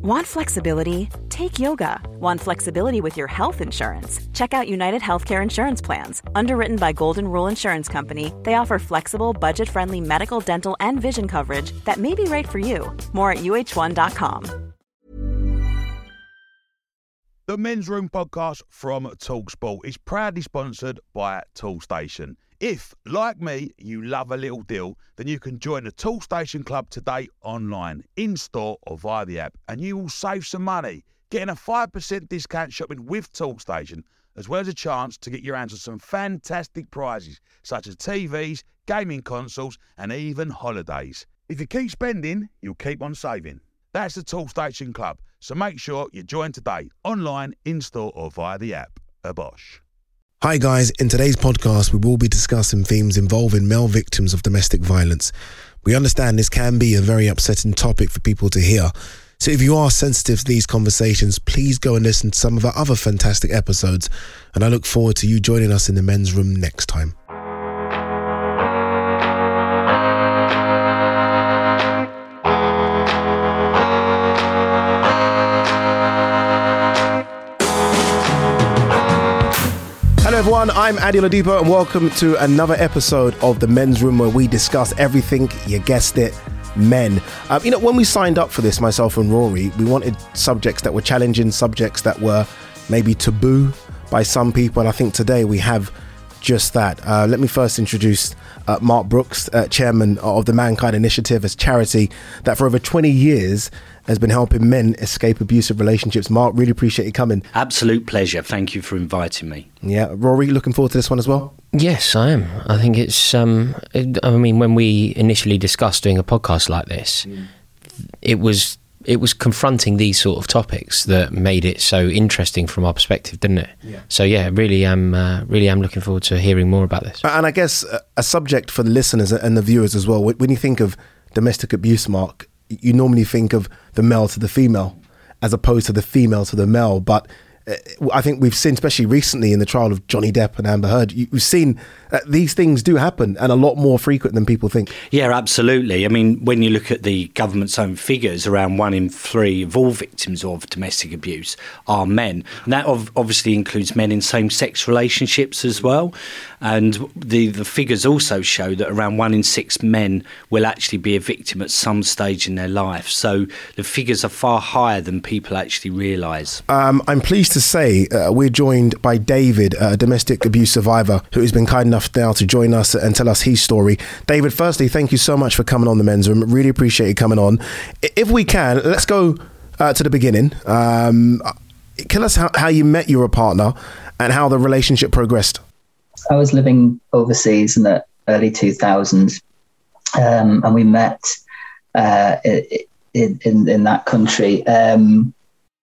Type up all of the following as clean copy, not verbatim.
Want flexibility? Take yoga. Want flexibility with your health insurance? Check out United Healthcare Insurance Plans. Underwritten by Golden Rule Insurance Company, they offer flexible, budget-friendly medical, dental, and vision coverage that may be right for you. More at uh1.com. The Men's Room podcast from TalkSport is proudly sponsored by Toolstation. If, like me, you love a little deal, then you can join the Toolstation Club today online, in-store or via the app, and you will save some money, getting a 5% discount shopping with Toolstation, as well as a chance to get your hands on some fantastic prizes, such as TVs, gaming consoles, and even holidays. If you keep spending, you'll keep on saving. That's the Toolstation Club, so make sure you join today, online, in-store or via the app. A Bosch. Hi guys, in today's podcast we will be discussing themes involving male victims of domestic violence. We understand this can be a very upsetting topic for people to hear, so if you are sensitive to these conversations, please go and listen to some of our other fantastic episodes, and I look forward to you joining us in the men's room next time. Hello everyone, I'm Adi Oladipo and welcome to another episode of The Men's Room, where we discuss everything, you guessed it, men. When we signed up for this, myself and Rory, we wanted subjects that were challenging, subjects that were maybe taboo by some people, and I think today we have just that. Let me first introduce Mark Brooks, chairman of the Mankind Initiative, a charity that for over 20 years has been helping men escape abusive relationships. Mark, really appreciate you coming. Absolute pleasure. Thank you for inviting me. Yeah. Rory, looking forward to this one as well? Yes, I am. I think it's, when we initially discussed doing a podcast like this, it was confronting these sort of topics that made it so interesting from our perspective, didn't it? Yeah. So yeah, really am looking forward to hearing more about this. And I guess a subject for the listeners and the viewers as well. When you think of domestic abuse, Mark, you normally think of the male to the female as opposed to the female to the male. But I think we've seen, especially recently in the trial of Johnny Depp and Amber Heard, we've seen these things do happen, and a lot more frequent than people think. Yeah, absolutely. I mean, when you look at the government's own figures, around 1 in 3 of all victims of domestic abuse are men. And that obviously includes men in same-sex relationships as well. And the figures also show that around 1 in 6 men will actually be a victim at some stage in their life. So the figures are far higher than people actually realise. I'm pleased to say we're joined by David, a domestic abuse survivor who has been kind enough now to join us and tell us his story. David, firstly, thank you so much for coming on The Men's Room. Really appreciate you coming on. If we can, let's go to the beginning. Tell us how you met your partner and how the relationship progressed. I was living overseas in the early 2000s, and we met in that country. And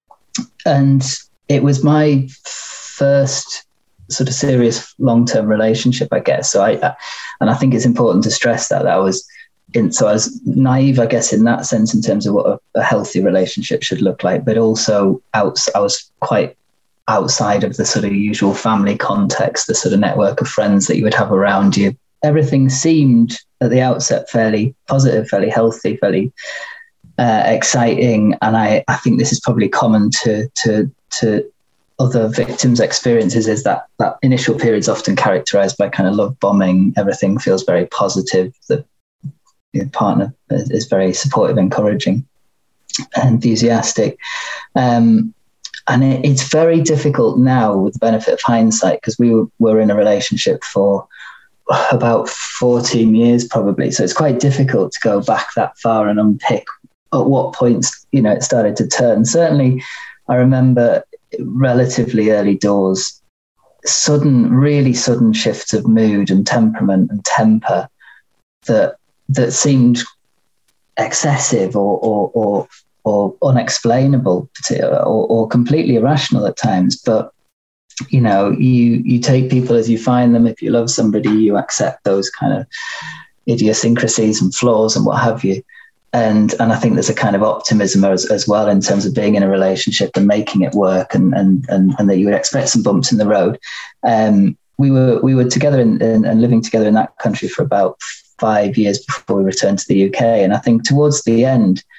it was my first sort of serious long-term relationship, I guess. So I think it's important to stress that I was naive, I guess, in that sense, in terms of what a healthy relationship should look like, but also I was quite outside of the sort of usual family context, the sort of network of friends that you would have around you. Everything seemed at the outset fairly positive, fairly healthy, fairly exciting. And I think this is probably common to other victims' experiences, is that initial period is often characterized by kind of love bombing. Everything feels very positive. The partner is very supportive, encouraging, enthusiastic. And it's very difficult now, with the benefit of hindsight, because we were in a relationship for about 14 years probably. So it's quite difficult to go back that far and unpick at what points, it started to turn. Certainly, I remember relatively early doors, really sudden shifts of mood and temperament and temper that seemed excessive or unexplainable, or completely irrational at times. But you take people as you find them. If you love somebody, you accept those kind of idiosyncrasies and flaws and what have you. And I think there's a kind of optimism as well in terms of being in a relationship and making it work, and that you would expect some bumps in the road. We were together and living together in that country for about 5 years before we returned to the UK. And I think towards the end,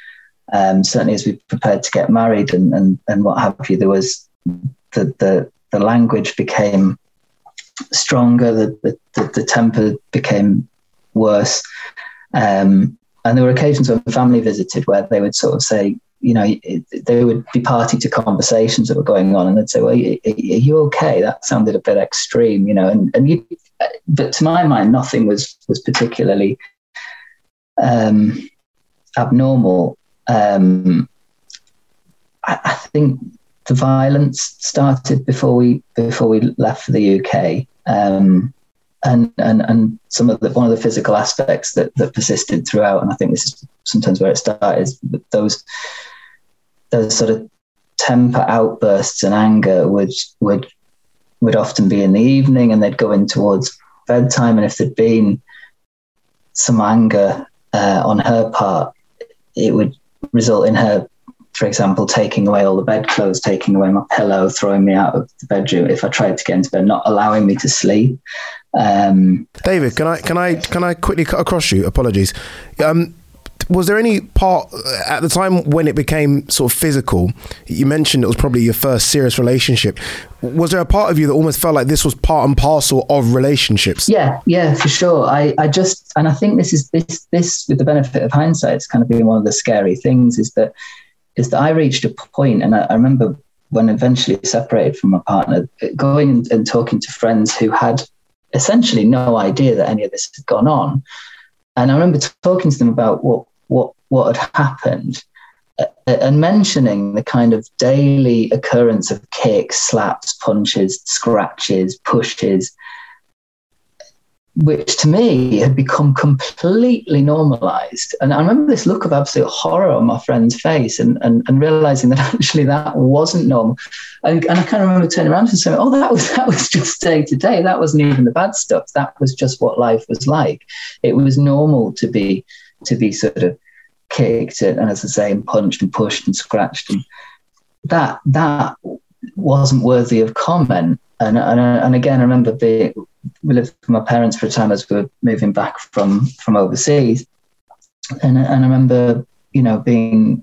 Certainly as we prepared to get married and what have you, there was the language became stronger, the temper became worse. And there were occasions when family visited where they would sort of say, they would be party to conversations that were going on, and they'd say, well, are you okay? That sounded a bit extreme, but to my mind, nothing was particularly abnormal. I think the violence started before we left for the UK, and some of one of the physical aspects that persisted throughout. And I think this is sometimes where it started. Is those sort of temper outbursts and anger would often be in the evening, and they'd go in towards bedtime. And if there'd been some anger on her part, it would result in her, for example, taking away all the bedclothes, taking away my pillow, throwing me out of the bedroom if I tried to get into bed, not allowing me to sleep. David, can I quickly cut across you? Apologies. Was there any part at the time when it became sort of physical? You mentioned it was probably your first serious relationship. Was there a part of you that almost felt like this was part and parcel of relationships? Yeah, for sure. I think this with the benefit of hindsight, it's kind of been one of the scary things is that I reached a point, and I remember when eventually separated from my partner, going and talking to friends who had essentially no idea that any of this had gone on. And I remember talking to them about what had happened, and mentioning the kind of daily occurrence of kicks, slaps, punches, scratches, pushes, which to me had become completely normalized. And I remember this look of absolute horror on my friend's face, and realizing that actually that wasn't normal. And I kind of remember turning around and saying, oh, that was just day to day. That wasn't even the bad stuff. That was just what life was like. It was normal to be sort of kicked and, as I say, and punched and pushed and scratched, and that wasn't worthy of comment. And again, I remember we lived with my parents for a time as we were moving back from overseas, and I remember being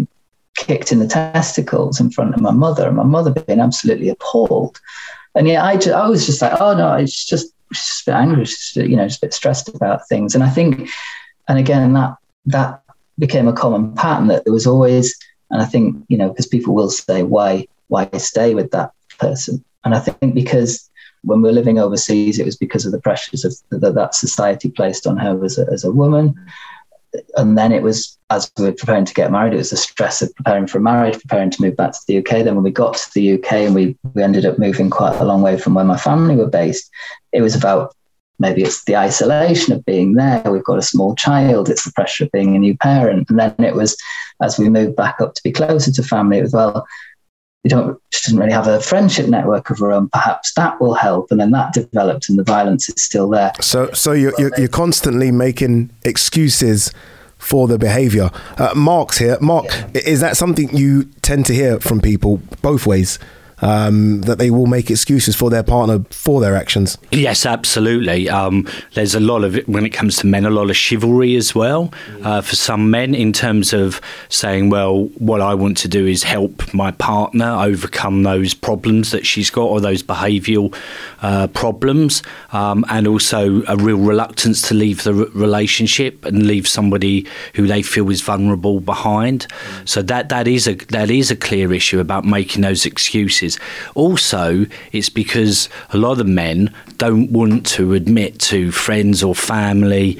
kicked in the testicles in front of my mother, and my mother being absolutely appalled. And yeah, I was just like, oh no, it's just a bit angry, just a bit stressed about things. And I think, and again, that became a common pattern, that there was always, and I think, because people will say, why stay with that person? And I think because when we were living overseas, it was because of the pressures of that society placed on her as a woman. And then it was, as we were preparing to get married, it was the stress of preparing for marriage, preparing to move back to the UK. Then when we got to the UK and we ended up moving quite a long way from where my family were based, it was about, maybe it's the isolation of being there. We've got a small child. It's the pressure of being a new parent. And then it was, as we moved back up to be closer to family, it was, well, we didn't really have a friendship network of our own. Perhaps that will help. And then that developed, and the violence is still there. So you're constantly making excuses for the behaviour. Mark's here. Mark, is that something you tend to hear from people both ways? That they will make excuses for their partner for their actions? Yes, absolutely. There's a lot of, when it comes to men, a lot of chivalry as well for some men, in terms of saying, well, what I want to do is help my partner overcome those problems that she's got, or those behavioural problems, and also a real reluctance to leave the relationship and leave somebody who they feel is vulnerable behind. So that is a clear issue about making those excuses. Also, it's because a lot of men don't want to admit to friends or family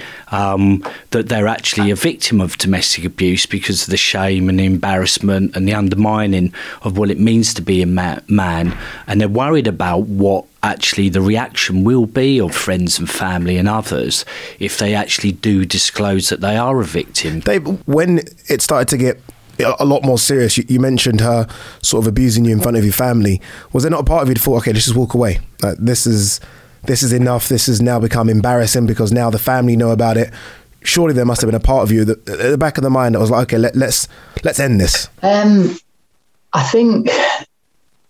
that they're actually a victim of domestic abuse, because of the shame and the embarrassment and the undermining of what it means to be a man. And they're worried about what actually the reaction will be of friends and family and others if they actually do disclose that they are a victim. Dave, when it started to get a lot more serious, you mentioned her sort of abusing you in front of your family. Was there not a part of you that thought, okay, let's just walk away? This is enough. This has now become embarrassing because now the family know about it. Surely there must have been a part of you that at the back of the mind that was like, okay, let's end this. I think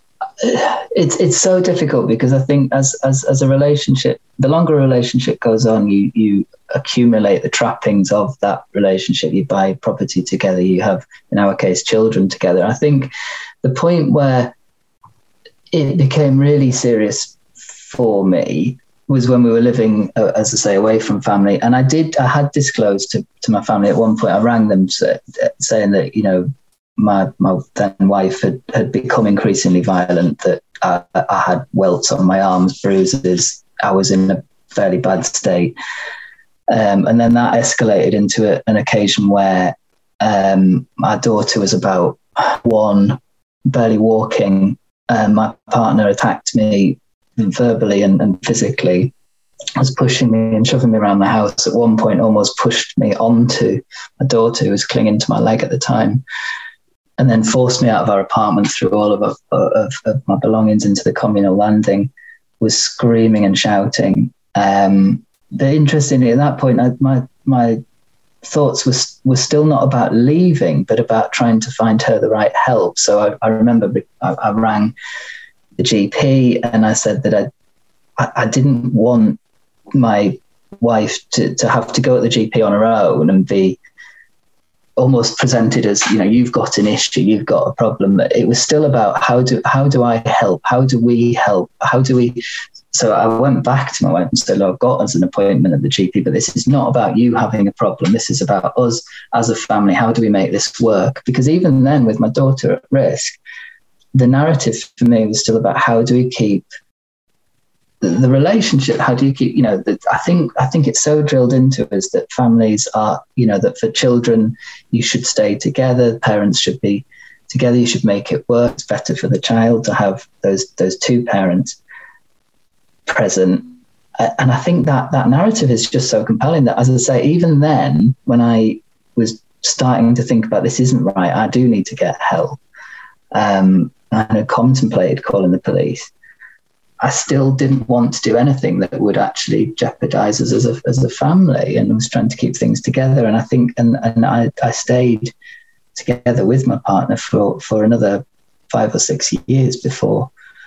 it's so difficult, because I think as a relationship, the longer a relationship goes on, you accumulate the trappings of that relationship. You buy property together, you have, in our case, children together. I think the point where it became really serious for me was when we were living, as I say, away from family. And I had disclosed to my family at one point. I rang them saying that, you know, my then wife had become increasingly violent, that I had welts on my arms, bruises, I was in a fairly bad state. And then that escalated into an occasion where my daughter was about 1, barely walking. My partner attacked me verbally and physically, was pushing me and shoving me around the house. At one point, almost pushed me onto my daughter, who was clinging to my leg at the time, and then forced me out of our apartment, threw all of my belongings into the communal landing, was screaming and shouting. But interestingly, at that point, my thoughts were still not about leaving, but about trying to find her the right help. So I remember I rang the GP and I said that I didn't want my wife to have to go at the GP on her own and be almost presented as, you know, you've got an issue, you've got a problem. It was still about how do I help? How do we help? So I went back to my wife and said, look, I've got us an appointment at the GP, but this is not about you having a problem. This is about us as a family. How do we make this work? Because even then, with my daughter at risk, the narrative for me was still about how do we keep the relationship, how do you keep, you know, I think it's so drilled into us that families are, you know, that for children, you should stay together, parents should be together, you should make it work. It's better for the child to have those two parents present. And I think that narrative is just so compelling that, as I say, even then, when I was starting to think about this isn't right, I do need to get help, I had contemplated calling the police, I still didn't want to do anything that would actually jeopardize us as a family, and I was trying to keep things together. And I think, and I stayed together with my partner for another 5 or 6 years before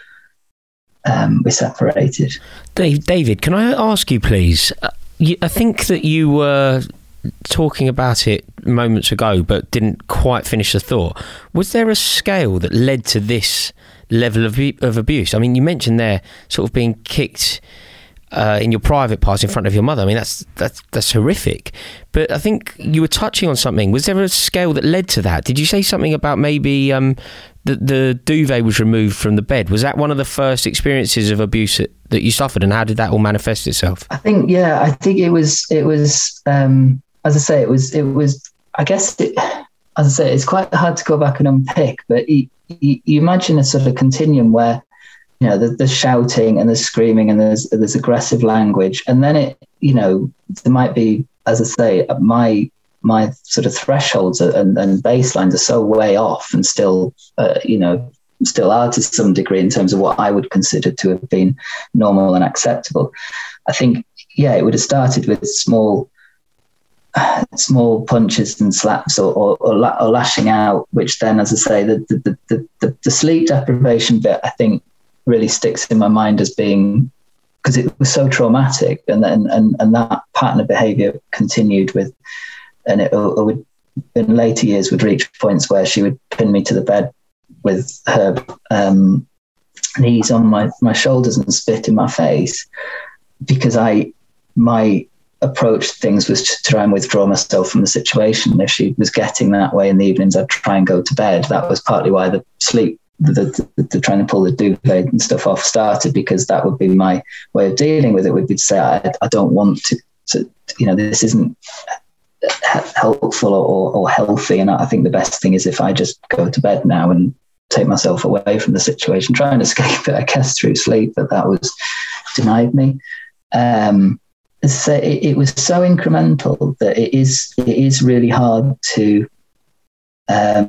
we separated. David, can I ask you, please? I think that you were talking about it moments ago, but didn't quite finish the thought. Was there a scale that led to this level of abuse? I mean, you mentioned there sort of being kicked in your private parts in front of your mother. I mean, that's horrific. But I think you were touching on something. Was there a scale that led to that? Did you say something about maybe the duvet was removed from the bed? Was that one of the first experiences of abuse that you suffered, and how did that all manifest itself? I think it was as I say, it was I guess as I say, it's quite hard to go back and unpick, but you imagine a sort of continuum where, you know, there's shouting and there's screaming and there's aggressive language, and then it, you know, there might be, as I say, my sort of thresholds and baselines are so way off, and still, you know, still are to some degree in terms of what I would consider to have been normal and acceptable. I think, yeah, it would have started with small punches and slaps or lashing out, which then, as I say, the sleep deprivation bit, I think, really sticks in my mind as being, because it was so traumatic, and that pattern of behaviour continued with, and it would, in later years, would reach points where she would pin me to the bed with her knees on my shoulders and spit in my face, because my approach to things was to try and withdraw myself from the situation. If she was getting that way in the evenings, I'd try and go to bed. That was partly why the sleep, the trying to pull the duvet and stuff off started, because that would be my way of dealing with it, would be to say, I don't want to, you know, this isn't helpful or healthy, and I think the best thing is if I just go to bed now and take myself away from the situation, try and escape it, I guess, through sleep, but that was denied me. So it was so incremental that it is really hard to. I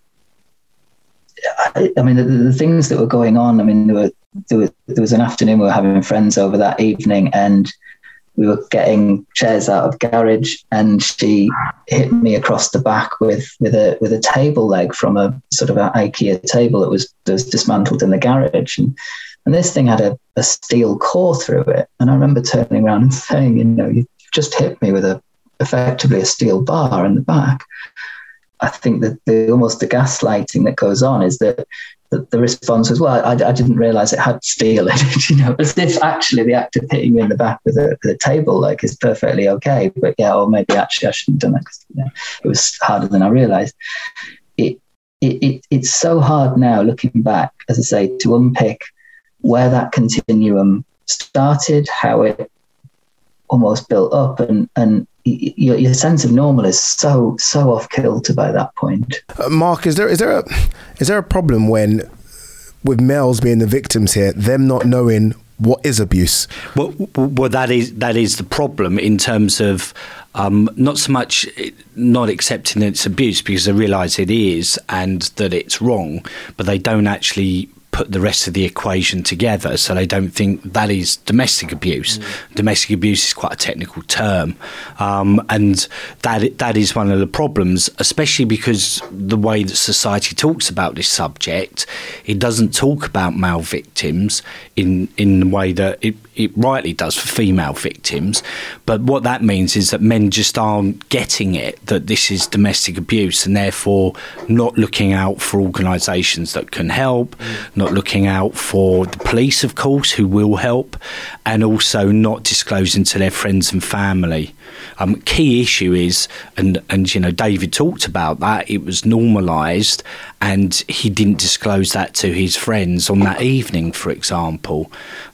mean, the things that were going on. I mean, there was an afternoon we were having friends over that evening, and we were getting chairs out of garage, and she hit me across the back with a table leg from a sort of an IKEA table that was dismantled in the garage, and this thing had a steel core through it. And I remember turning around and saying, you just hit me with effectively a steel bar in the back. I think that almost the gaslighting that goes on is that the response was, well, I didn't realise it had steel in it, as if actually the act of hitting me in the back with a table leg is perfectly okay. But yeah, or maybe actually I shouldn't have done that because it was harder than I realised. It's so hard now looking back, as I say, to unpick where that continuum started, how it almost built up, and your sense of normal is so off kilter by that point. Mark, is there a problem with males being the victims here, them not knowing what is abuse? Well, that is the problem in terms of not so much not accepting that it's abuse, because they realise it is and that it's wrong, but they don't actually put the rest of the equation together, so they don't think that is domestic abuse. Domestic abuse is quite a technical term, and that is one of the problems, especially because the way that society talks about this subject, it doesn't talk about male victims in the way that it rightly does for female victims. But what that means is that men just aren't getting it, that this is domestic abuse, and therefore not looking out for organisations that can help, not looking out for the police, of course, who will help, and also not disclosing to their friends and family. Key issue is, and David talked about that, it was normalised, and he didn't disclose that to his friends on that evening, for example.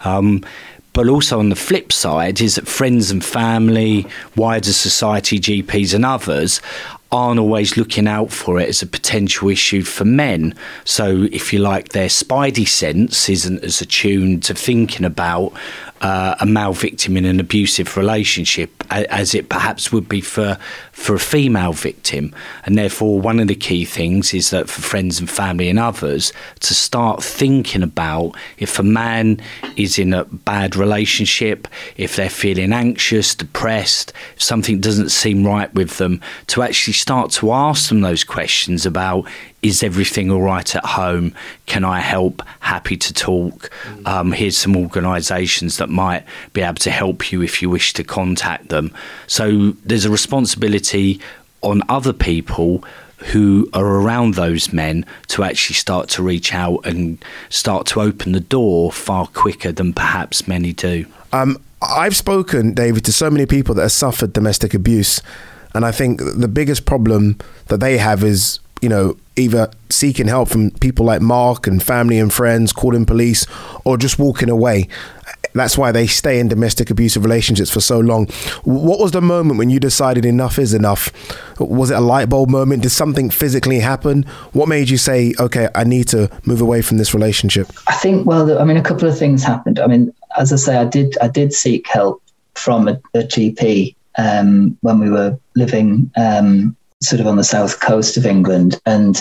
But also on the flip side is that friends and family, wider society, GPs and others aren't always looking out for it as a potential issue for men. So if you like, their spidey sense isn't as attuned to thinking about a male victim in an abusive relationship as it perhaps would be for a female victim. And therefore, one of the key things is that for friends and family and others to start thinking about, if a man is in a bad relationship, if they're feeling anxious, depressed, if something doesn't seem right with them, to actually start to ask them those questions about, is everything all right at home? Can I help? Happy to talk. Here's some organisations that might be able to help you if you wish to contact them. So there's a responsibility on other people who are around those men to actually start to reach out and start to open the door far quicker than perhaps many do. I've spoken, David, to so many people that have suffered domestic abuse, and I think the biggest problem that they have is, either seeking help from people like Mark and family and friends, calling police, or just walking away. That's why they stay in domestic abusive relationships for so long. What was the moment when you decided enough is enough? Was it a light bulb moment? Did something physically happen? What made you say, okay, I need to move away from this relationship? I think, a couple of things happened. As I say, I did seek help from a GP when we were living sort of on the south coast of England, and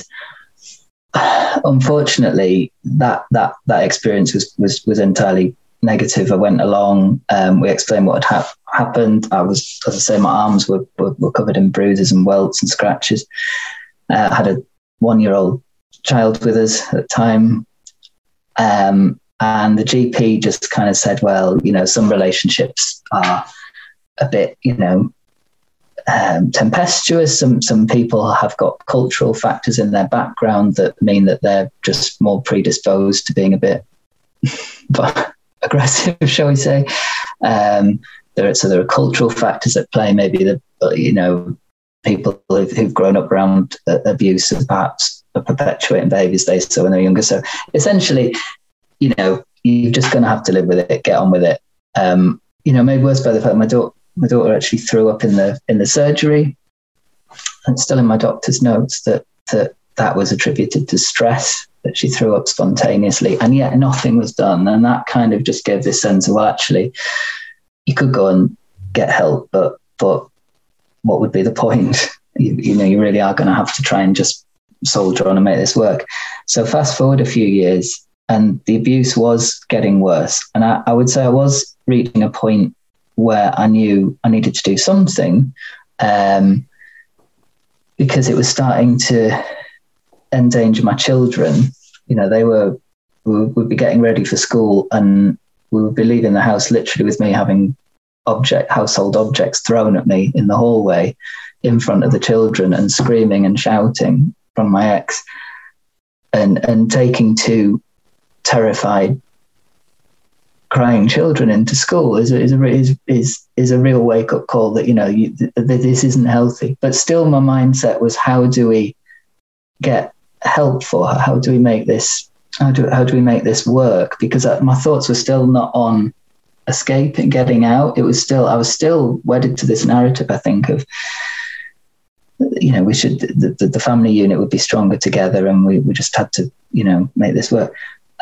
unfortunately that experience was entirely negative. I went along, we explained what had happened. As I say, my arms were covered in bruises and welts and scratches. I had a 1-year-old child with us at the time, and the GP just kind of said, well, some relationships are a bit, tempestuous. Some people have got cultural factors in their background that mean that they're just more predisposed to being a bit aggressive, shall we say. There are cultural factors at play. Maybe people who've grown up around abuse are perhaps perpetuating behaviours they saw when they're younger. So essentially, you're just going to have to live with it, get on with it. Made worse by the fact my daughter actually threw up in the surgery. And still in my doctor's notes that was attributed to stress, that she threw up spontaneously, and yet nothing was done. And that kind of just gave this sense of, well, actually, you could go and get help, but what would be the point? You really are going to have to try and just soldier on and make this work. So fast forward a few years, and the abuse was getting worse. And I would say I was reaching a point where I knew I needed to do something, because it was starting to endanger my children. You know, we would be getting ready for school, and we would be leaving the house literally with me having household objects thrown at me in the hallway in front of the children, and screaming and shouting from my ex, and taking two terrified, crying children into school is a real wake up call that, you know, this isn't healthy. But still, my mindset was, how do we get help for her? How do we make this? How do we make this work? Because my thoughts were still not on escaping, getting out. I was still wedded to this narrative, I think, of, you know, the family unit would be stronger together, and we just had to, you know, make this work.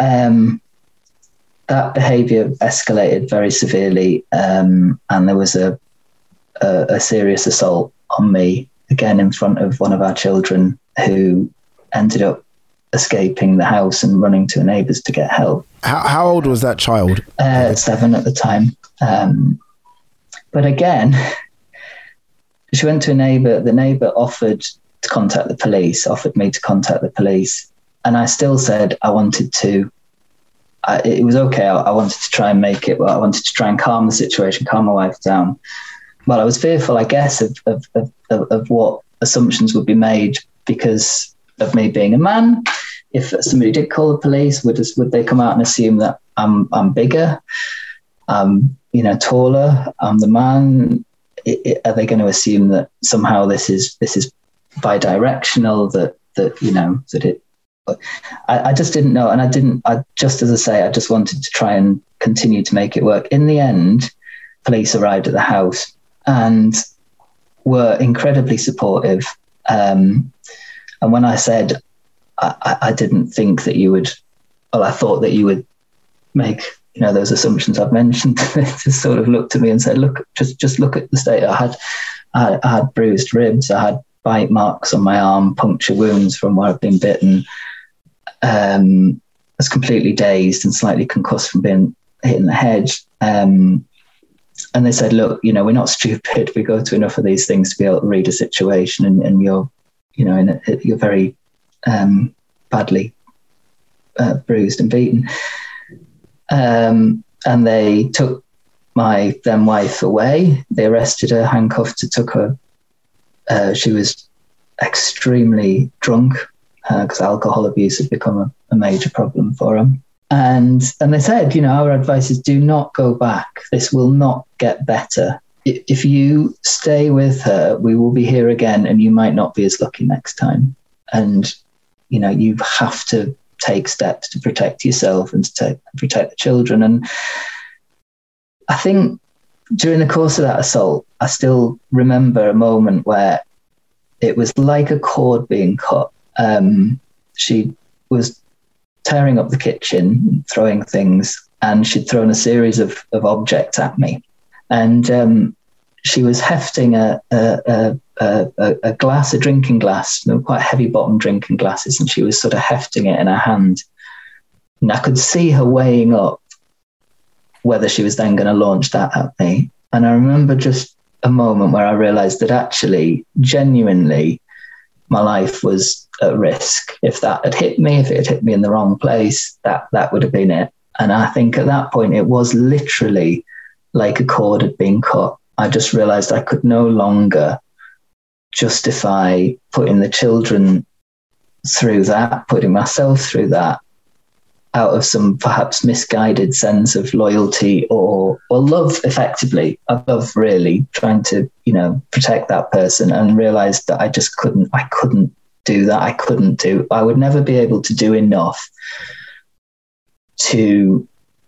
That behaviour escalated very severely, and there was a serious assault on me, again in front of one of our children, who ended up escaping the house and running to a neighbour's to get help. How old was that child? 7 at the time. But again, she went to a neighbour. The neighbour offered me to contact the police. And I still said I wanted to. It was okay. I wanted to try and make it. Well, I wanted to try and calm the situation, calm my wife down. Well, I was fearful, I guess, of what assumptions would be made because of me being a man. If somebody did call the police, would they come out and assume that I'm bigger, you know, taller, I'm the man? Are they going to assume that somehow this is bi-directional? That you know, that it. I just didn't know, and I just, as I say, I just wanted to try and continue to make it work. In the end, police arrived at the house and were incredibly supportive. And when I said, I didn't think that you would, well, I thought that you would make, you know, those assumptions I've mentioned, they just sort of looked at me and said, look, just look at the state. I had bruised ribs, I had bite marks on my arm, puncture wounds from where I've been bitten. I was completely dazed and slightly concussed from being hit in the head. And they said, look, you know, we're not stupid. We go to enough of these things to be able to read a situation, and you're, you know, you're very badly bruised and beaten. And they took my then wife away. They arrested her, handcuffed her, took her. She was extremely drunk because alcohol abuse had become a major problem for him. And they said, you know, our advice is do not go back. This will not get better. If you stay with her, we will be here again, and you might not be as lucky next time. And, you know, you have to take steps to protect yourself and to protect the children. And I think during the course of that assault, I still remember a moment where it was like a cord being cut. She was tearing up the kitchen, throwing things, and she'd thrown a series of objects at me. And she was hefting a glass, a drinking glass, quite heavy bottom drinking glasses, and she was sort of hefting it in her hand. And I could see her weighing up whether she was then going to launch that at me. And I remember just a moment where I realized that actually, genuinely, my life was at risk. If that had hit me, if it had hit me in the wrong place, that would have been it. And I think at that point, it was literally like a cord had been cut. I just realized I could no longer justify putting the children through that, putting myself through that, out of some perhaps misguided sense of loyalty or love, effectively. I love really trying to, you know, protect that person, and realized that I couldn't do that. I would never be able to do enough to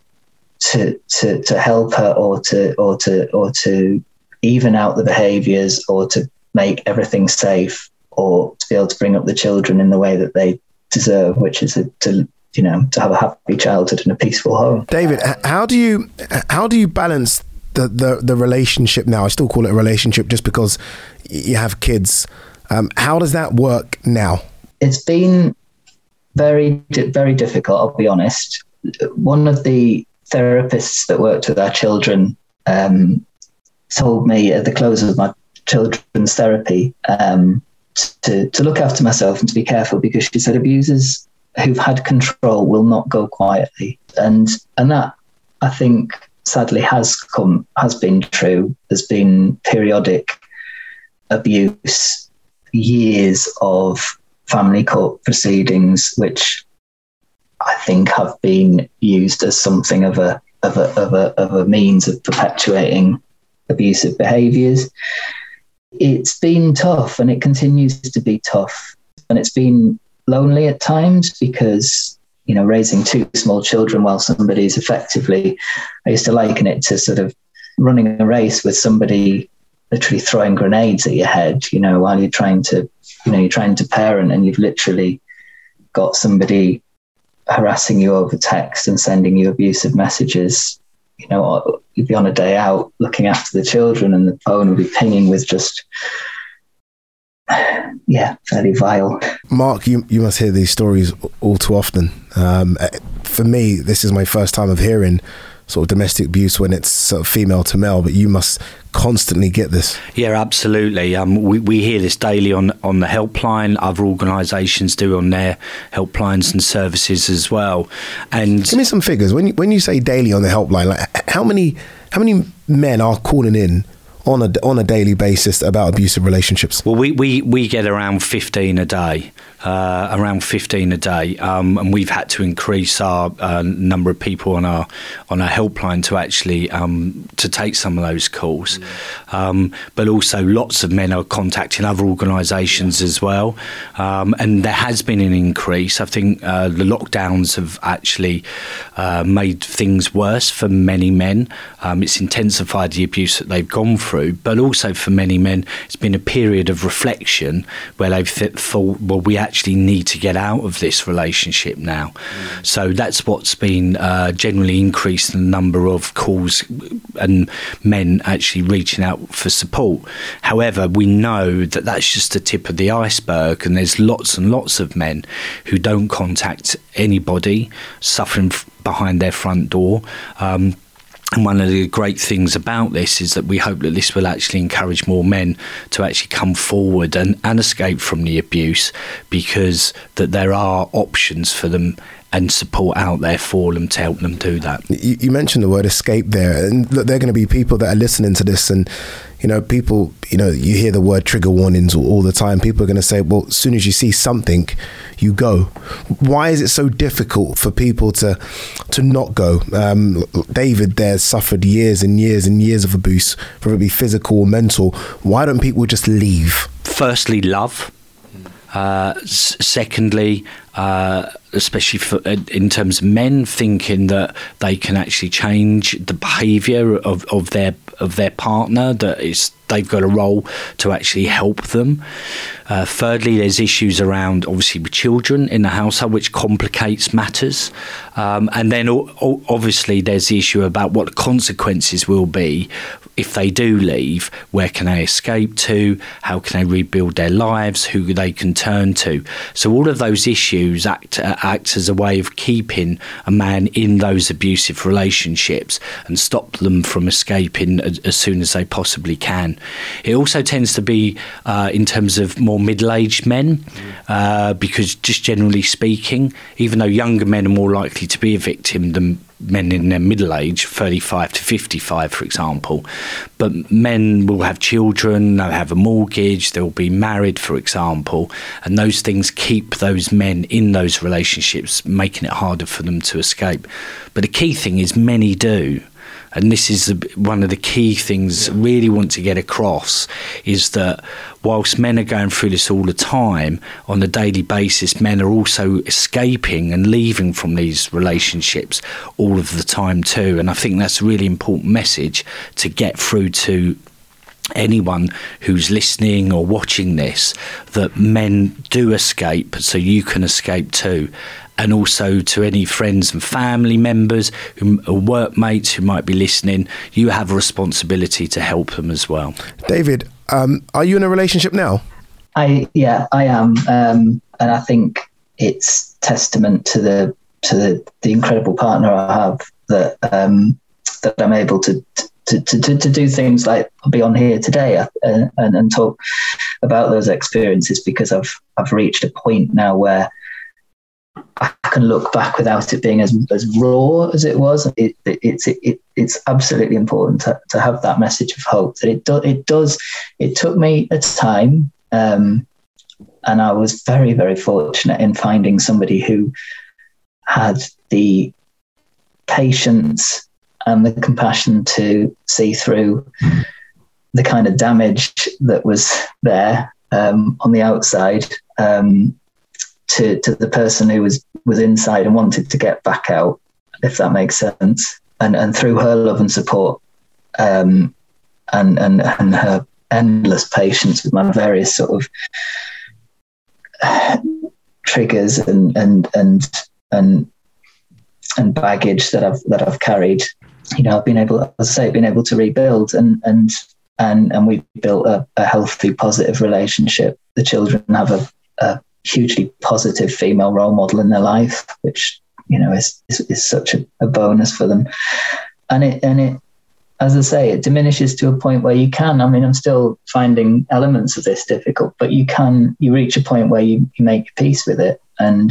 help her or to even out the behaviors, or to make everything safe, or to be able to bring up the children in the way that they deserve, which is to have a happy childhood and a peaceful home. David, how do you balance the relationship now? I still call it a relationship just because you have kids. How does that work now? It's been very, very difficult, I'll be honest. One of the therapists that worked with our children told me at the close of my children's therapy to look after myself and to be careful, because she said abusers who've had control will not go quietly. And that, I think, sadly has been true. There's been periodic abuse, years of family court proceedings, which I think have been used as something of a means of perpetuating abusive behaviours. It's been tough, and it continues to be tough, and it's been lonely at times, because raising two small children while somebody's effectively, I used to liken it to sort of running a race with somebody literally throwing grenades at your head, while you're trying to parent, and you've literally got somebody harassing you over text and sending you abusive messages. You'd be on a day out looking after the children, and the phone would be pinging with just, fairly vile. Mark, you must hear these stories all too often. For me, this is my first time of hearing sort of domestic abuse when it's sort of female to male, but you must constantly get this. Yeah, absolutely. We hear this daily on the helpline. Other organisations do on their helplines and services as well. And give me some figures. When you say daily on the helpline, like how many men are calling in on a daily basis about abusive relationships? Well, we get around 15 a day. And we've had to increase our number of people on our helpline to actually to take some of those calls. But also lots of men are contacting other organisations as well, and there has been an increase. I think the lockdowns have actually made things worse for many men. It's intensified the abuse that they've gone through, but also for many men it's been a period of reflection where they've thought, well, we actually need to get out of this relationship now. So that's what's been generally increased the number of calls and men actually reaching out for support. However, we know that that's just the tip of the iceberg, and there's lots and lots of men who don't contact anybody, suffering behind their front door. And one of the great things about this is that we hope that this will actually encourage more men to actually come forward and escape from the abuse, because that there are options for them and support out there for them to help them do that. You mentioned the word escape there, and look, there are going to be people that are listening to this, and people, you hear the word trigger warnings all the time. People are going to say, well, as soon as you see something, you go. Why is it so difficult for people to not go? David there suffered years and years and years of abuse, whether it be physical or mental. Why don't people just leave? Firstly, love. Secondly, especially in terms of men, thinking that they can actually change the behaviour of their partner, that they've got a role to actually help them. Thirdly, there's issues around, obviously, with children in the household, which complicates matters. And then obviously there's the issue about what the consequences will be if they do leave. Where can they escape to? How can they rebuild their lives? Who they can turn to? So all of those issues act as a way of keeping a man in those abusive relationships and stop them from escaping as soon as they possibly can. It also tends to be in terms of more middle-aged men, because just generally speaking, even though younger men are more likely to be a victim than men in their middle age, 35 to 55, for example, but men will have children, they'll have a mortgage, they'll be married, for example, and those things keep those men in those relationships, making it harder for them to escape. But the key thing is many do. And this is one of the key things I really want to get across, is that whilst men are going through this all the time, on a daily basis, men are also escaping and leaving from these relationships all of the time too. And I think that's a really important message to get through to anyone who's listening or watching this, that men do escape, so you can escape too. And also to any friends and family members or workmates who might be listening, you have a responsibility to help them as well. David, are you in a relationship now? I am, and I think it's testament to the incredible partner I have that I'm able to to do things like be on here today and talk about those experiences, because I've reached a point now where I can look back without it being as raw as it was. It's absolutely important to have that message of hope. That it took me a time, and I was very, very fortunate in finding somebody who had the patience and the compassion to see through the kind of damage that was there on the outside, to the person who was inside and wanted to get back out, if that makes sense. And through her love and support, and her endless patience with my various sort of triggers and baggage that I've carried, I've been able to rebuild, and we've built a healthy, positive relationship. The children have a hugely positive female role model in their life, which is such a bonus for them. And it, as I say, it diminishes to a point where you can. I mean, I'm still finding elements of this difficult, but you reach a point where you make peace with it, and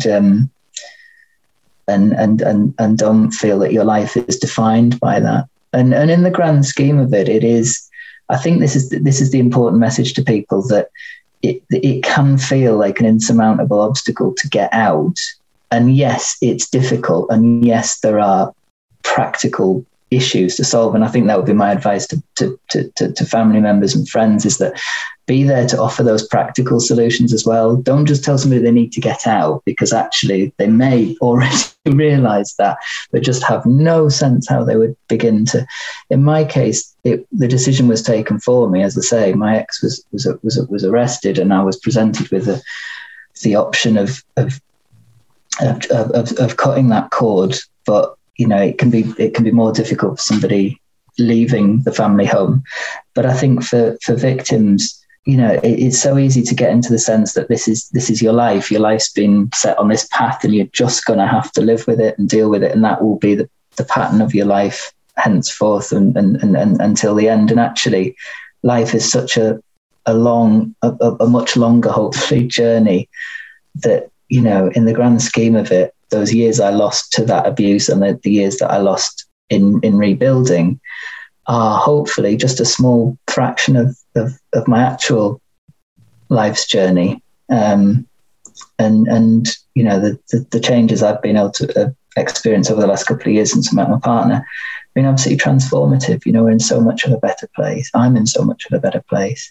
don't feel that your life is defined by that. And in the grand scheme of it, it is. I think this is the important message to people, that it can feel like an insurmountable obstacle to get out. And yes, it's difficult. And yes, there are practical issues to solve. And I think that would be my advice to family members and friends, is that be there to offer those practical solutions as well. Don't just tell somebody they need to get out, because actually they may already realize that, but just have no sense how they would begin to. In my case, the decision was taken for me. As I say, my ex was arrested, and I was presented with the option of cutting that cord. But it can be more difficult for somebody leaving the family home. But I think for victims, it's so easy to get into the sense that this is your life. Your life's been set on this path, and you're just going to have to live with it and deal with it, and that will be the pattern of your life henceforth and until the end. And actually, life is such a much longer, hopefully, journey that in the grand scheme of it, those years I lost to that abuse and the years that I lost in rebuilding are hopefully just a small fraction of my actual life's journey. And the changes I've been able to experience over the last couple of years since I met my partner have been absolutely transformative. We're in so much of a better place. I'm in so much of a better place.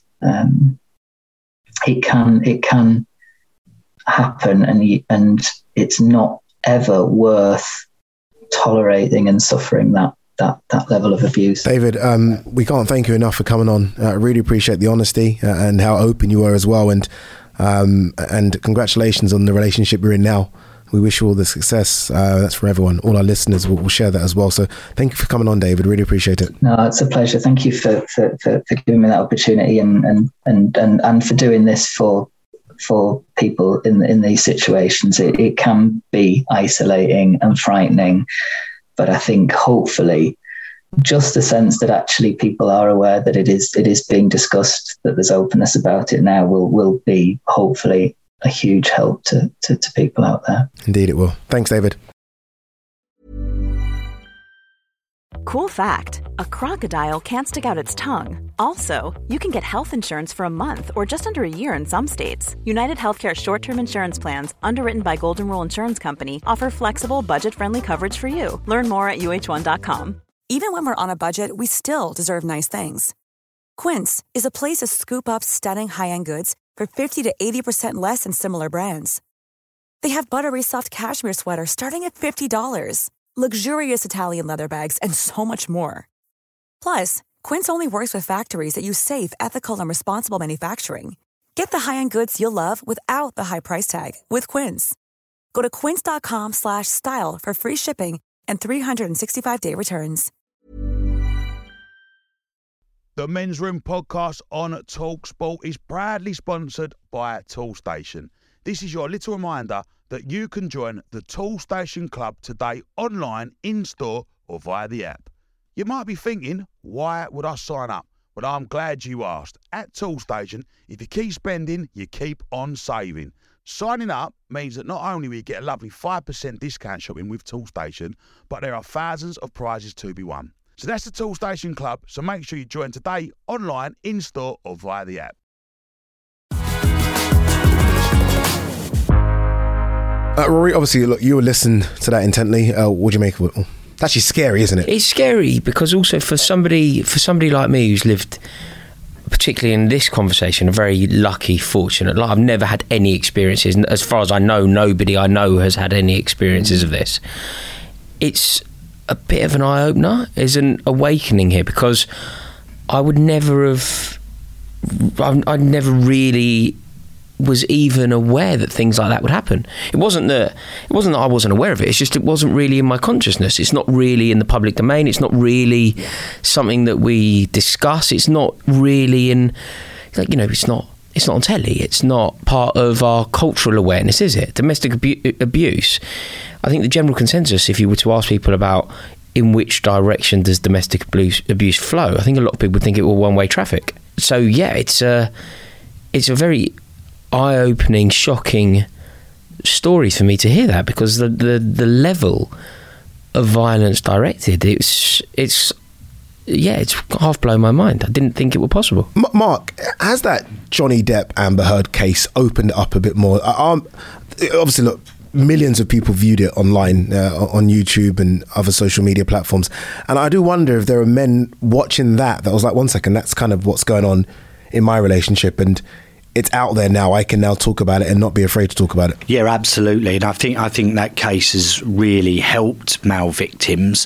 It can happen, and it's not ever worth tolerating and suffering that level of abuse. David, we can't thank you enough for coming on. I really appreciate the honesty and how open you were as well, and congratulations on the relationship you're in now. We wish you all the success. That's for everyone. All our listeners will share that as well. So thank you for coming on, David. Really appreciate it. No, it's a pleasure. Thank you for giving me that opportunity and for doing this for people in these situations. It can be isolating and frightening, but I think hopefully just the sense that actually people are aware that it is being discussed, that there's openness about it now, will be hopefully a huge help to people out there. Indeed it will. Thanks, David. Cool fact, a crocodile can't stick out its tongue. Also, you can get health insurance for a month or just under a year in some states. United Healthcare short-term insurance plans, underwritten by Golden Rule Insurance Company, offer flexible, budget-friendly coverage for you. Learn more at uh1.com. Even when we're on a budget, we still deserve nice things. Quince is a place to scoop up stunning high-end goods for 50 to 80% less than similar brands. They have buttery soft cashmere sweaters starting at $50, luxurious Italian leather bags, and so much more. Plus, Quince only works with factories that use safe, ethical, and responsible manufacturing. Get the high-end goods you'll love without the high price tag with Quince. Go to quince.com/style for free shipping and 365-day returns. The Men's Room podcast on TalkSport is proudly sponsored by Toolstation. This is your little reminder that you can join the Toolstation Club today online, in-store or via the app. You might be thinking, why would I sign up? But I'm glad you asked. At Toolstation, if you keep spending, you keep on saving. Signing up means that not only will you get a lovely 5% discount shopping with Toolstation, but there are thousands of prizes to be won. So that's the Toolstation Club, so make sure you join today, online, in-store or via the app. Rory, obviously, look, you were listening to that intently. What do you make of it? It's actually scary, isn't it? It's scary because also for somebody like me who's lived, particularly in this conversation, a very lucky, fortunate life. I've never had any experiences. As far as I know, nobody I know has had any experiences of this. It's a bit of an eye-opener. There's an awakening here because I never really was even aware that things like that would happen. It wasn't that I wasn't aware of it. It's just it wasn't really in my consciousness. It's not really in the public domain. It's not really something that we discuss. It's not really it's not on telly. It's not part of our cultural awareness, is it? Domestic abuse. I think the general consensus, if you were to ask people about in which direction does domestic abuse flow, I think a lot of people would think it were one-way traffic. So yeah, it's a very eye-opening, shocking story for me to hear that, because the level of violence directed, it's half blown my mind. I didn't think it were possible. Mark, has that Johnny Depp Amber Heard case opened it up a bit more? Obviously, look, millions of people viewed it online on YouTube and other social media platforms, and I do wonder if there are men watching that was like, one second, that's kind of what's going on in my relationship, and it's out there now. I can now talk about it and not be afraid to talk about it. Yeah, absolutely. And I think that case has really helped male victims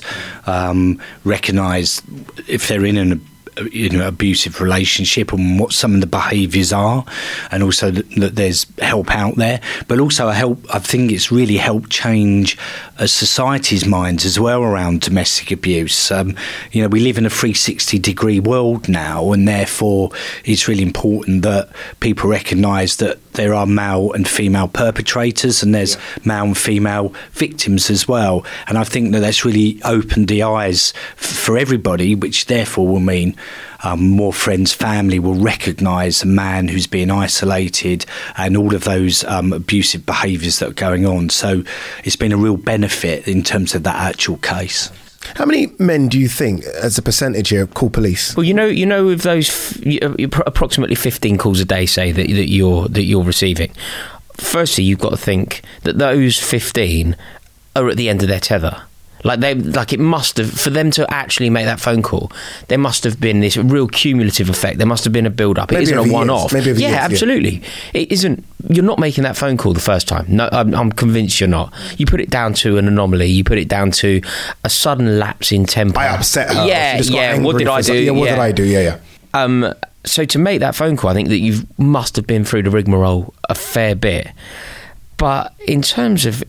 recognise if they're in an abusive relationship and what some of the behaviours are, and also that there's help out there. But also I think it's really helped change society's minds as well around domestic abuse. We live in a 360-degree world now, and therefore it's really important that people recognise that there are male and female perpetrators, and there's male and female victims as well. And I think that's really opened the eyes for everybody, which therefore will mean more friends, family will recognise a man who's being isolated and all of those abusive behaviours that are going on. So it's been a real benefit in terms of that actual case. How many men do you think, as a percentage here, call police? Well, with those approximately 15 calls a day, say that you're receiving. Firstly, you've got to think that those 15 are at the end of their tether. It must have, for them to actually make that phone call, there must have been this real cumulative effect. There must have been a build-up. It isn't a one-off. Yeah, absolutely. It isn't. You're not making that phone call the first time. No, I'm convinced you're not. You put it down to an anomaly. You put it down to a sudden lapse in temper. I upset her. Yeah. What did I do? Yeah, what did I do? Yeah. So to make that phone call, I think that you must have been through the rigmarole a fair bit. But in terms of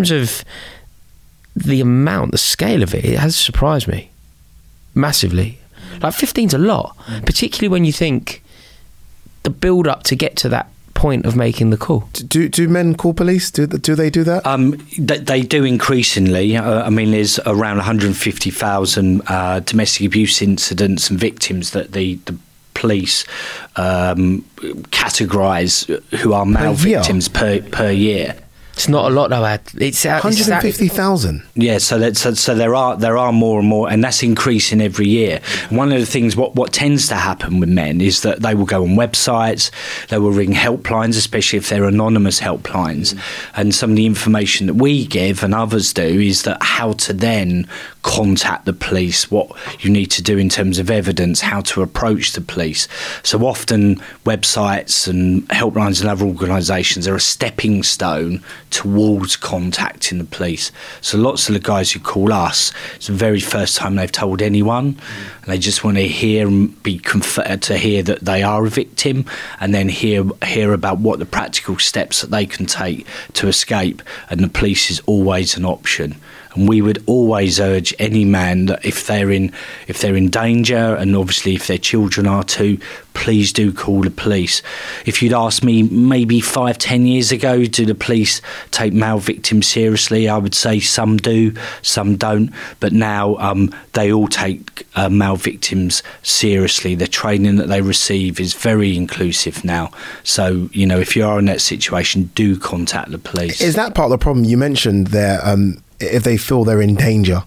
the amount, the scale of it has surprised me massively. 15's a lot, particularly when you think the build up to get to that point of making the call. Do men call police? Do they do that? They do increasingly. There's around 150,000 domestic abuse incidents and victims that the police categorise who are male victims per year. It's not a lot though, Ad. It's 150,000. Yeah, so there are more and more, and that's increasing every year. One of the things what tends to happen with men is that they will go on websites, they will ring helplines, especially if they're anonymous helplines. And some of the information that we give and others do is that how to then contact the police, what you need to do in terms of evidence, how to approach the police. So often websites and helplines and other organisations are a stepping stone towards contacting the police. So lots of the guys who call us, it's the very first time they've told anyone, and they just want to hear and be comforted to hear that they are a victim, and then hear about what the practical steps that they can take to escape. And the police is always an option. And we would always urge any man that if they're in danger, and obviously if their children are too, please do call the police. If you'd asked me maybe 5-10 years ago, do the police take male victims seriously, I would say some do, some don't. But now they all take male victims seriously. The training that they receive is very inclusive now. So, you know, if you are in that situation, do contact the police. Is that part of the problem you mentioned there? If they feel they're in danger,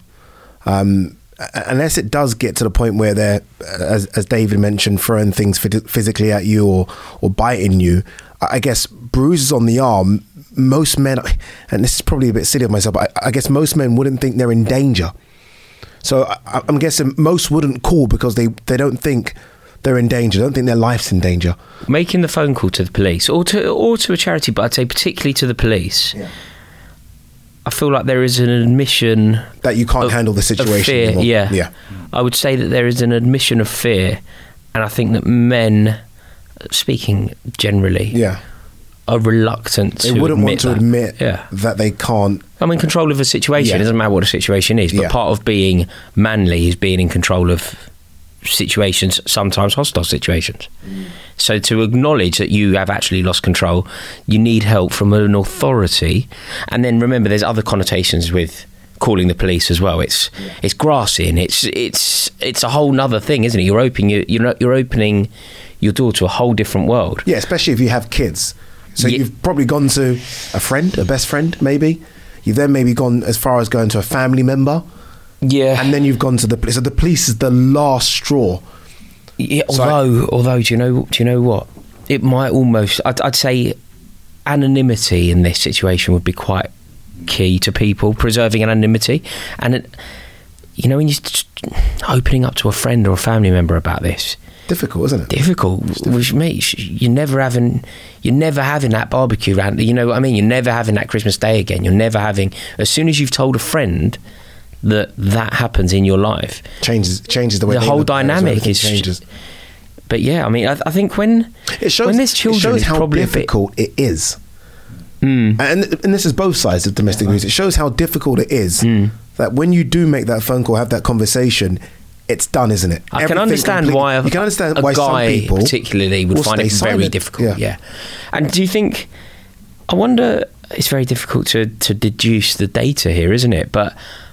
unless it does get to the point where they're, as David mentioned, throwing things physically at you or biting you, I guess bruises on the arm, most men, and this is probably a bit silly of myself, but I guess most men wouldn't think they're in danger. So I'm guessing most wouldn't call because they don't think they're in danger. They don't think their life's in danger. Making the phone call to the police or to a charity, but I'd say particularly to the police. Yeah. I feel like there is an admission that you can't handle the situation fear, anymore. Yeah. I would say that there is an admission of fear, and I think that men, speaking generally, are reluctant to admit. They wouldn't want to admit that they can't. I'm in control of a situation. It doesn't matter what the situation is, but part of being manly is being in control of situations, sometimes hostile situations. So to acknowledge that you have actually lost control, you need help from an authority. And then remember, there's other connotations with calling the police as well. It's grassing. It's a whole nother thing, isn't it? You're opening your door to a whole different world. Yeah, especially if you have kids. So you've probably gone to a friend, a best friend, maybe. You've then maybe gone as far as going to a family member. Yeah. And then you've gone to the police. So the police is the last straw. Yeah, although do you know what? It might almost, I'd say anonymity in this situation would be quite key to people, preserving anonymity. And when you're opening up to a friend or a family member about this, difficult, isn't it? Difficult. Which means you're never having that barbecue around. You know what I mean? You're never having that Christmas Day again. You're never having. As soon as you've told a friend that happens in your life, changes the way the whole dynamic is changes. But yeah, I mean, I think when there's children, it shows how difficult it is. And this is both sides of domestic abuse. It shows how difficult it is that when you do make that phone call, have that conversation, it's done, isn't it? I can understand why a guy some people particularly would find it very difficult. Yeah. And do you think? I wonder. It's very difficult to deduce the data here, isn't it? But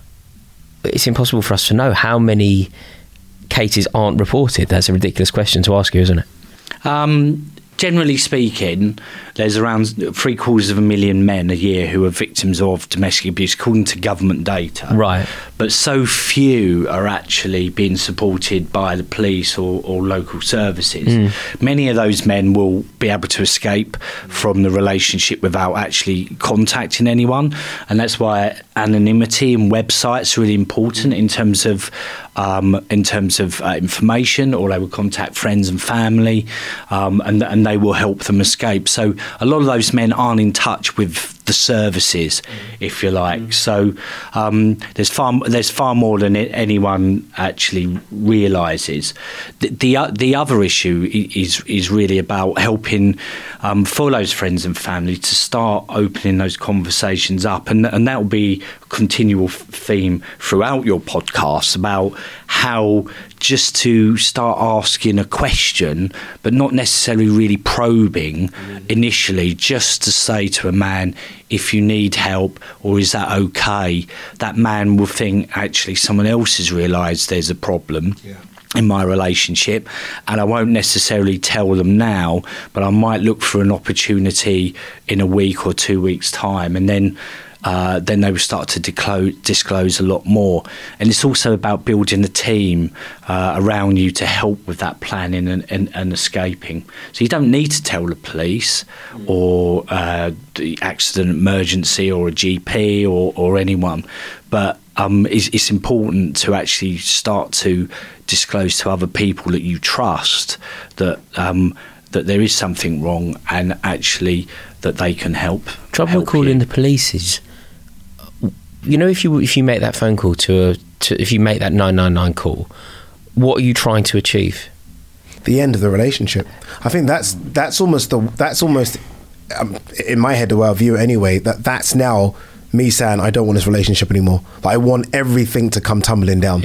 it's impossible for us to know how many cases aren't reported. That's a ridiculous question to ask you, isn't it? Generally speaking, there's around 750,000 men a year who are victims of domestic abuse, according to government data. Right. But so few are actually being supported by the police or local services. Many of those men will be able to escape from the relationship without actually contacting anyone. And that's why anonymity and websites are really important in terms of information, or they will contact friends and family, and they will help them escape. So a lot of those men aren't in touch with the services, if you like. So there's far more than anyone actually realises. The other issue is really about helping for those friends and family to start opening those conversations up, and that will be a continual theme throughout your podcast about how just to start asking a question, but not necessarily really probing initially, just to say to a man, if you need help, or is that okay, that man will think, actually, someone else has realised there's a problem in my relationship, and I won't necessarily tell them now, but I might look for an opportunity in a week or 2 weeks' time, and then they will start to disclose a lot more. And it's also about building a team around you to help with that planning and escaping. So you don't need to tell the police or the accident emergency or a GP or anyone, but it's important to actually start to disclose to other people that you trust that there is something wrong, and actually that they can help. Trouble with calling the police is, if you make that phone call if you make that 999 call, what are you trying to achieve? The end of the relationship. I think that's almost in my head, the way I view it anyway, that's now me saying I don't want this relationship anymore. Like, I want everything to come tumbling down. Yeah.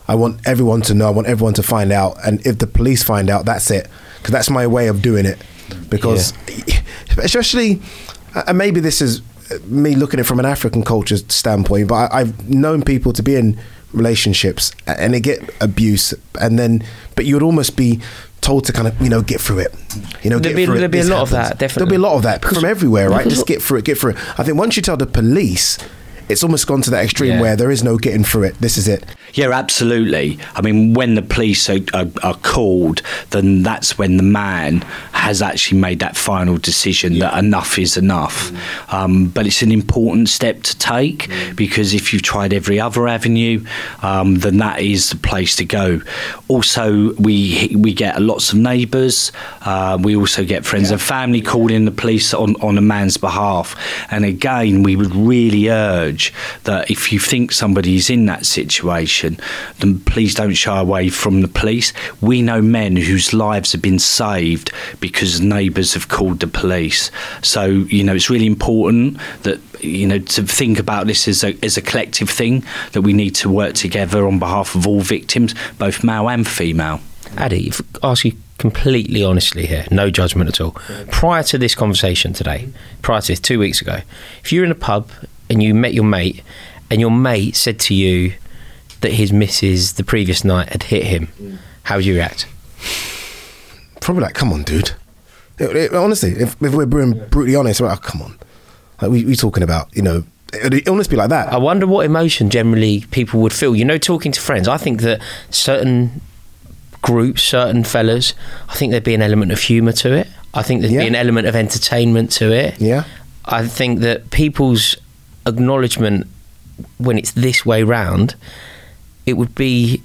I want everyone to know. I want everyone to find out. And if the police find out, that's it. Because that's my way of doing it. Because especially, and maybe this is me looking at it from an African culture standpoint, but I've known people to be in relationships and they get abuse, and then, but you would almost be told to kind of, you know, get through it. You know, there'll be a lot of that, definitely. There'll be a lot of that from everywhere, right? Just get through it. I think once you tell the police, it's almost gone to that extreme where there is no getting through it. This is it. Yeah, absolutely. I mean, when the police are called, then that's when the man has actually made that final decision that enough is enough. But it's an important step to take, because if you've tried every other avenue, then that is the place to go. Also, we get lots of neighbours. We also get friends and family calling the police on a man's behalf. And again, we would really urge that if you think somebody's in that situation, then please don't shy away from the police. We know men whose lives have been saved because neighbours have called the police. So, you know, it's really important that, you know, to think about this as a collective thing, that we need to work together on behalf of all victims, both male and female. Addy, if I ask you completely honestly here, no judgment at all. Prior to this conversation today, prior to this 2 weeks ago, if you were in a pub and you met your mate, and your mate said to you that his missus the previous night had hit him, how would you react? Probably like, come on, dude. Honestly, if we're being brutally honest, we're like, oh, come on. Like, we talking about, you know, it'd almost be like that. I wonder what emotion generally people would feel. You know, talking to friends, I think that certain groups, certain fellas, I think there'd be an element of humour to it. I think there'd be an element of entertainment to it. Yeah. I think that people's acknowledgement, when it's this way round, it would be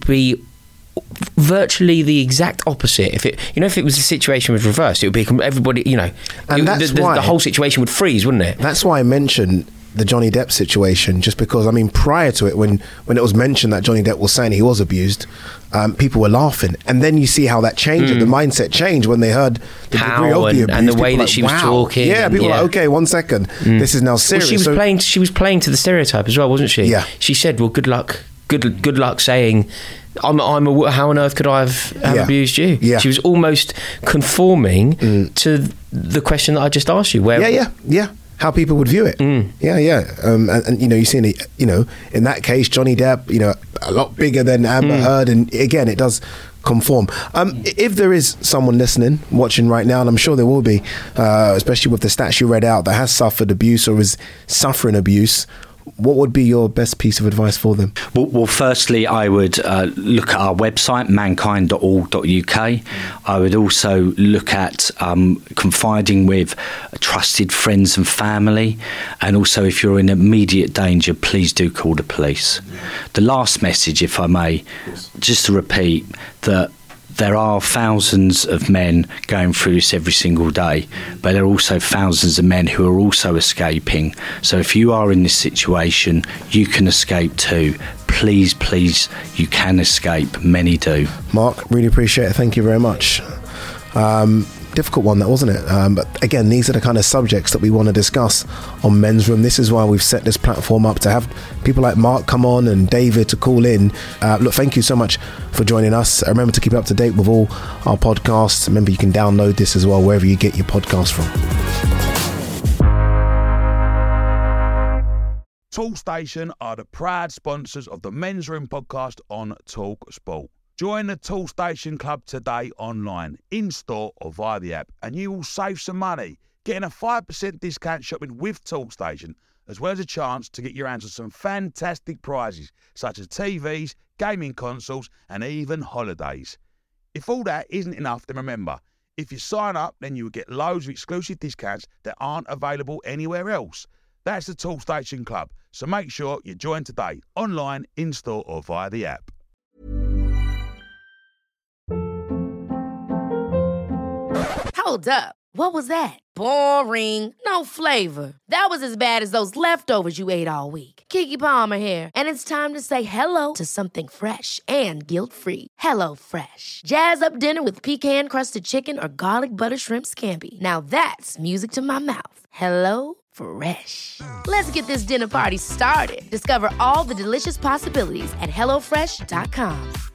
virtually the exact opposite. If it was the situation was reversed, it would be everybody, you know, and the whole situation would freeze, wouldn't it? That's why I mentioned the Johnny Depp situation, just because, I mean, prior to it, when it was mentioned that Johnny Depp was saying he was abused, people were laughing, and then you see how that changed, the mindset changed when they heard the degree of the abuse, and the way that she was talking. Yeah, people were like, okay, 1 second, this is now serious. Well, she was playing to the stereotype as well, wasn't she? Yeah. She said, well, good luck saying, how on earth could I have abused you? Yeah. She was almost conforming to the question that I just asked you. Where how people would view it. And you know, you see, you know, in that case, Johnny Depp, you know, a lot bigger than Amber Heard, and again, it does conform. If there is someone listening, watching right now, and I'm sure there will be, especially with the stats you read out, that has suffered abuse or is suffering abuse, what would be your best piece of advice for them? Well, firstly, I would look at our website, mankind.org.uk. I would also look at confiding with trusted friends and family. And also, if you're in immediate danger, please do call the police. The last message, if I may, just to repeat, that there are thousands of men going through this every single day, but there are also thousands of men who are also escaping. So if you are in this situation, you can escape too. Please, you can escape. Many do. Mark, really appreciate it. Thank you very much. Difficult one, that, wasn't it? But again, these are the kind of subjects that we want to discuss on Men's Room. This is why we've set this platform up, to have people like Mark come on and David to call in. Look, thank you so much for joining us. Remember to keep up to date with all our podcasts. Remember, you can download this as well wherever you get your podcast from. Tool Station are the proud sponsors of the Men's Room podcast on Talk Sport. Join the Tool Station Club today online, in-store or via the app, and you will save some money, getting a 5% discount shopping with Tool Station, as well as a chance to get your hands on some fantastic prizes, such as TVs, gaming consoles, and even holidays. If all that isn't enough, then remember, if you sign up, then you will get loads of exclusive discounts that aren't available anywhere else. That's the Tool Station Club, so make sure you join today, online, in-store or via the app. Hold up. What was that? Boring. No flavor. That was as bad as those leftovers you ate all week. Keke Palmer here, and it's time to say hello to something fresh and guilt-free. Hello Fresh. Jazz up dinner with pecan-crusted chicken or garlic butter shrimp scampi. Now that's music to my mouth. Hello Fresh. Let's get this dinner party started. Discover all the delicious possibilities at HelloFresh.com.